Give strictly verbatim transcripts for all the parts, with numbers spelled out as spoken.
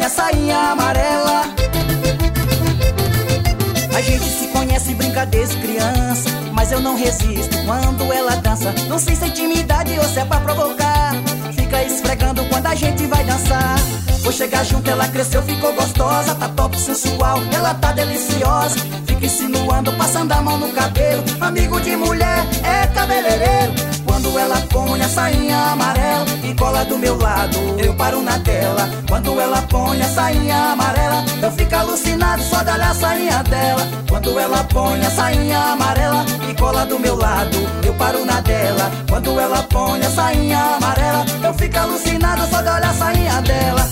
a sainha amarela. A gente se conhece, brinca desde criança, mas eu não resisto quando ela dança. Não sei se é intimidade ou se é pra provocar. Fica esfregando quando a gente vai dançar. Vou chegar junto, ela cresceu, ficou gostosa. Tá top, sensual, ela tá deliciosa. Fica insinuando, passando a mão no cabelo. Amigo de mulher, é cabeleireiro. Quando ela põe a sainha amarela e cola do meu lado, eu paro na tela. Quando ela põe a sainha amarela, eu fico alucinado só de olhar a sainha dela. Quando ela põe a sainha amarela e cola do meu lado, eu paro na dela. Quando ela põe a sainha amarela, eu fico alucinado só de olhar a sainha dela.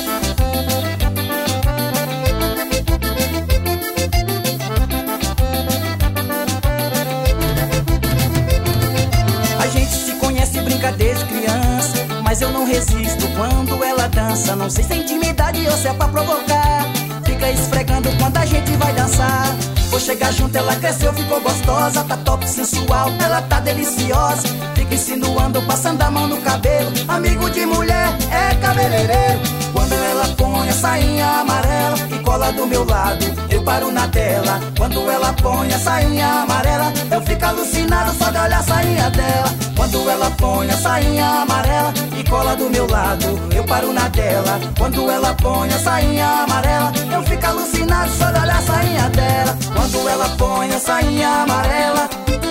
A gente se conhece, brinca desde criança, mas eu não resisto quando ela dança. Não sei se é intimidade ou se é pra provocar. Fica esfregando quando a gente vai dançar. Vou chegar junto, ela cresceu, ficou gostosa. Tá top, sensual, ela tá deliciosa. Fica insinuando, passando a mão no cabelo. Amigo de mulher, é cabeleireiro. Quando ela põe a sainha amarela e cola do meu lado, eu paro na tela. Quando ela põe a sainha amarela, eu fico alucinado só de olhar a sainha dela. Quando ela põe a sainha amarela e cola do meu lado, eu paro na tela. Quando ela põe a sainha amarela, eu fico alucinado só de olhar a sainha dela. Quando ela põe a sainha amarela,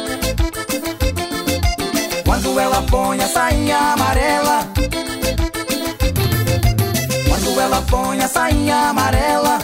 quando ela põe a sainha amarela, quando ela põe a sainha amarela,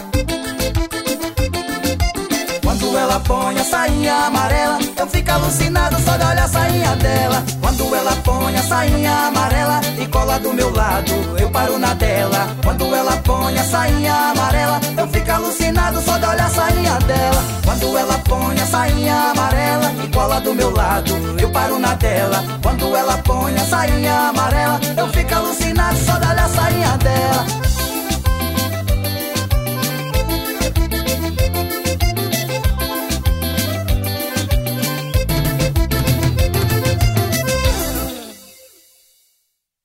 quando ela põe a sainha amarela, eu fico alucinado só de olhar a sainha dela. Quando ela põe a sainha amarela e cola do meu lado, eu paro na tela. Quando ela põe a sainha amarela, eu fico alucinado só de olhar a sainha dela. Quando ela põe a sainha amarela e cola do meu lado, eu paro na tela. Quando ela põe a sainha amarela, eu fico alucinado só de olhar a sainha dela.